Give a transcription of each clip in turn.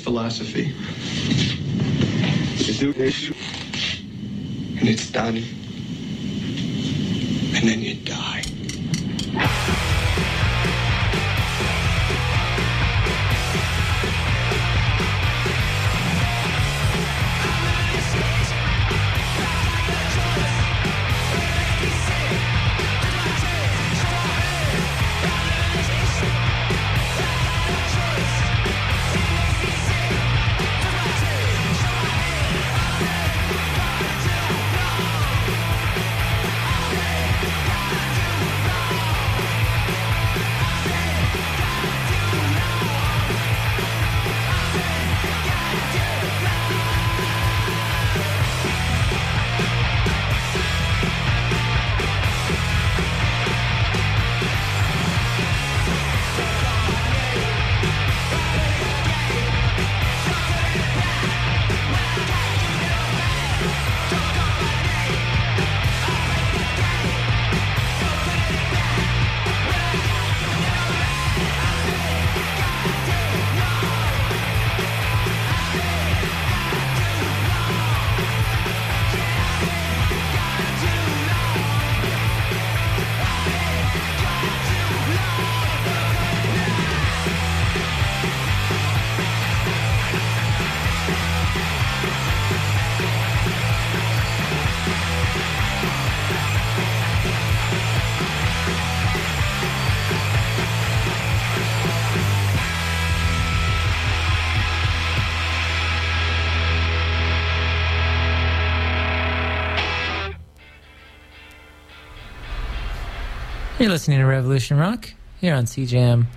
philosophy. You do this, and it's done. And then you die. You're listening to Revolution Rock here on CJAM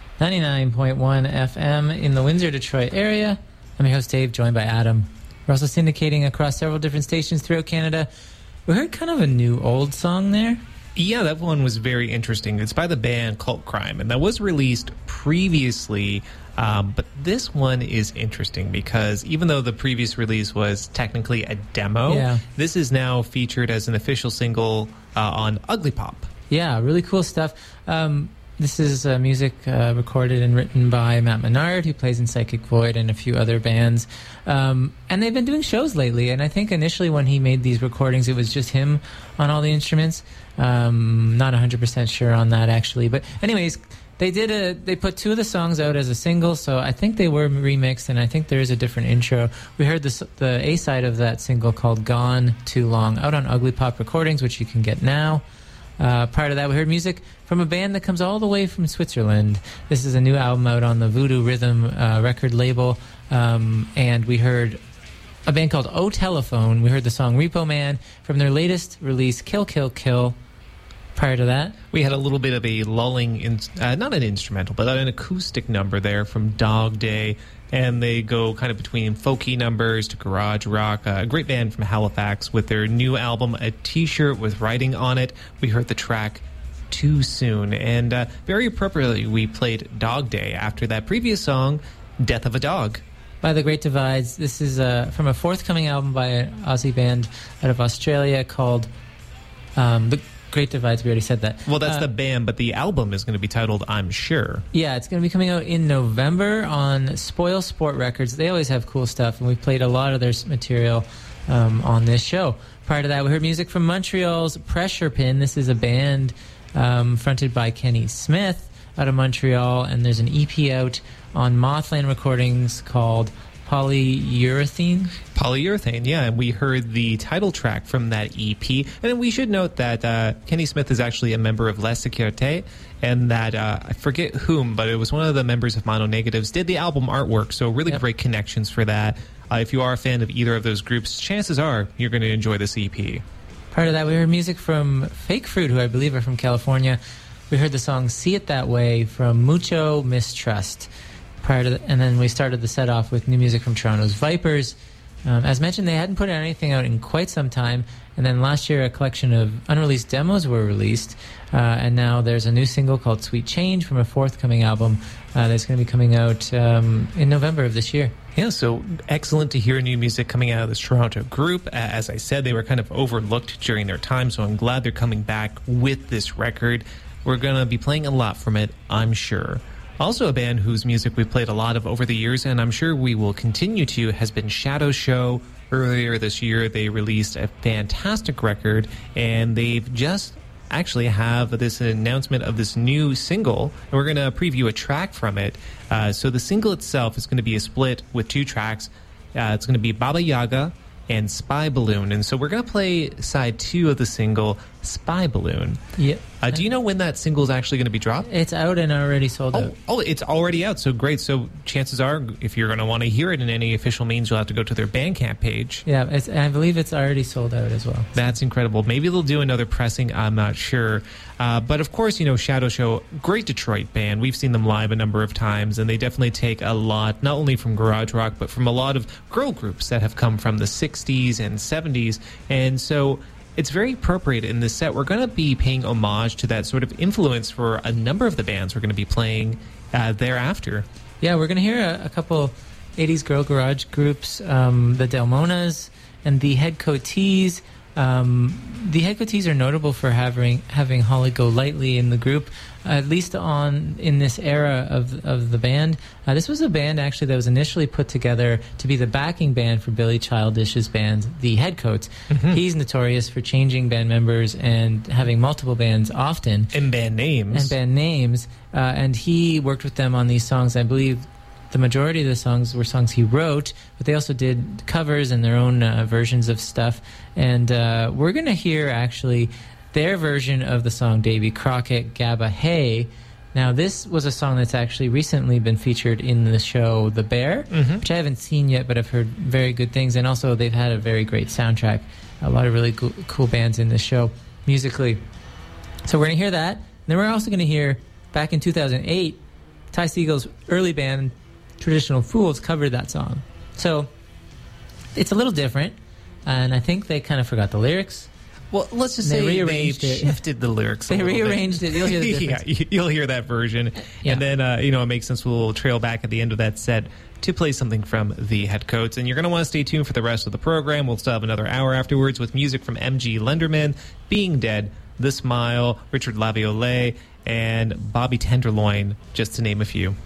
99.1 FM in the Windsor, Detroit area. I'm your host, Dave, joined by Adam. We're also syndicating across several different stations throughout Canada. We heard kind of a new old song there. Yeah, that one was very interesting. It's by the band Cult Crime, and that was released previously, but this one is interesting because even though the previous release was technically a demo, this is now featured as an official single on Ugly Pop. Yeah, really cool stuff. This is music recorded and written by Matt Menard, who plays in Psychic Void and a few other bands. And they've been doing shows lately, and I think initially when he made these recordings, it was just him on all the instruments. Not 100% sure on that, actually. But anyways, they put two of the songs out as a single, so I think they were remixed, and I think there is a different intro. We heard the A-side of that single called Gone Too Long out on Ugly Pop Recordings, which you can get now. Prior to that, we heard music from a band that comes all the way from Switzerland. This is a new album out on the Voodoo Rhythm record label, and we heard a band called O Telephone. We heard the song Repo Man from their latest release, Kill Kill Kill. Prior to that, we had a little bit of a lulling, not an instrumental, but an acoustic number there from Dog Day, and they go kind of between folky numbers to garage rock. A great band from Halifax with their new album, A T-Shirt with Writing on It. We heard the track Too Soon, and very appropriately we played Dog Day after that previous song, Death of a Dog. By The Great Divides. This is from a forthcoming album by an Aussie band out of Australia called The Great Divides. We already said that. Well, that's the band, but the album is going to be titled I'm Sure. Yeah, it's going to be coming out in November on Spoil Sport Records. They always have cool stuff, and we've played a lot of their material on this show. Prior to that, we heard music from Montreal's Pressure Pin. This is a band fronted by Kenny Smith out of Montreal, and there's an EP out on Mothland Recordings called Polyurethane. Polyurethane, yeah, and we heard the title track from that EP. And we should note that Kenny Smith is actually a member of La Sécurité, and that I forget whom, but it was one of the members of Mono Negatives, did the album artwork, so really great connections for that. If you are a fan of either of those groups, chances are you're going to enjoy this EP. Part of that, we heard music from Fake Fruit, who I believe are from California. We heard the song See It That Way from Mucho Mistrust. And then we started the set off with new music from Toronto's Vipers. As mentioned, they hadn't put anything out in quite some time, and then last year a collection of unreleased demos were released, and now there's a new single called Sweet Change from a forthcoming album that's going to be coming out in November of this year. Yeah, so excellent to hear new music coming out of this Toronto group. As I said, they were kind of overlooked during their time, so I'm glad they're coming back with this record. We're going to be playing a lot from it, I'm sure. Also, a band whose music we've played a lot of over the years, and I'm sure we will continue to, has been Shadow Show. Earlier this year, they released a fantastic record, and they've just actually have this announcement of this new single, and we're going to preview a track from it. So the single itself is going to be a split with 2 tracks. It's going to be Baba Yaga and Spy Balloon. And so we're going to play side 2 of the single, Spy Balloon. Yep. Do you know when that single is actually going to be dropped? It's out and already sold out. Oh, it's already out. So great. So chances are, if you're going to want to hear it in any official means, you'll have to go to their Bandcamp page. Yeah, I believe it's already sold out as well. That's incredible. Maybe they'll do another pressing. I'm not sure. But of course, Shadow Show, great Detroit band. We've seen them live a number of times, and they definitely take a lot, not only from garage rock, but from a lot of girl groups that have come from the 60s and 70s. And so it's very appropriate in this set. We're going to be paying homage to that sort of influence for a number of the bands we're going to be playing thereafter. Yeah, we're going to hear a couple 80s girl garage groups, the Delmonas and the Head Coatees. The Head Coatees are notable for having Holly Golightly in the group, at least in this era of the band. This was a band actually that was initially put together to be the backing band for Billy Childish's band, the Headcoats. Mm-hmm. He's notorious for changing band members and having multiple bands often. And band names. And he worked with them on these songs. I believe the majority of the songs were songs he wrote, but they also did covers and their own versions of stuff. And we're going to hear, actually, their version of the song Davy Crockett, Gabba Hay. Now, this was a song that's actually recently been featured in the show The Bear, mm-hmm. which I haven't seen yet, but I've heard very good things. And also, they've had a very great soundtrack. A lot of really cool bands in this show, musically. So we're going to hear that. And then we're also going to hear, back in 2008, Ty Segall's early band, Traditional Fools, covered that song. So it's a little different, and I think they kind of forgot the lyrics. Well, let's just say they shifted the lyrics. They rearranged it. You'll hear the difference. Yeah, you'll hear that version. Yeah. And then, it makes sense. We'll trail back at the end of that set to play something from the Headcoats. And you're going to want to stay tuned for the rest of the program. We'll still have another hour afterwards with music from M.G. Lenderman, Being Dead, The Smile, Richard Laviolette, and Bobby Tenderloin, just to name a few.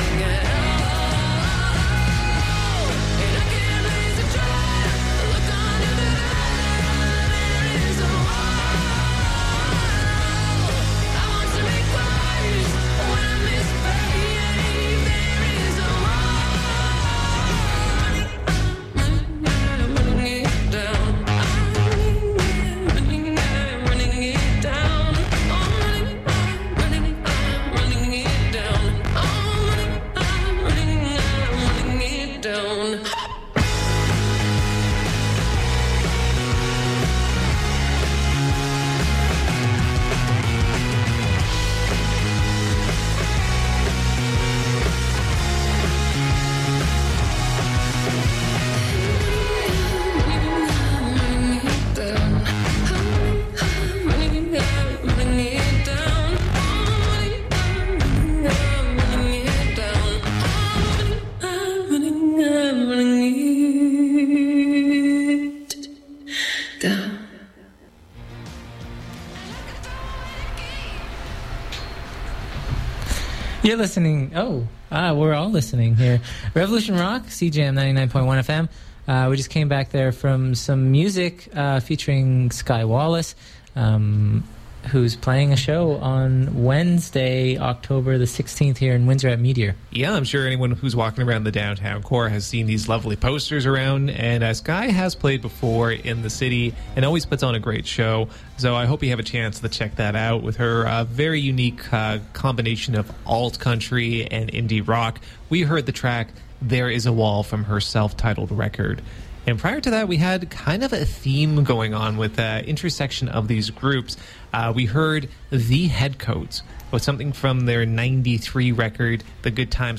You're listening. We're all listening here. Revolution Rock, CJM 99.1 FM. We just came back there from some music featuring Sky Wallace, who's playing a show on Wednesday, October the 16th here in Windsor at Meteor. Yeah, I'm sure anyone who's walking around the downtown core has seen these lovely posters around, and Sky has played before in the city and always puts on a great show, so I hope you have a chance to check that out with her very unique combination of alt country and indie rock. We heard the track There Is a Wall from her self-titled record. And prior to that, we had kind of a theme going on with the intersection of these groups. We heard The Headcoats with something from their 93 record, The Good Times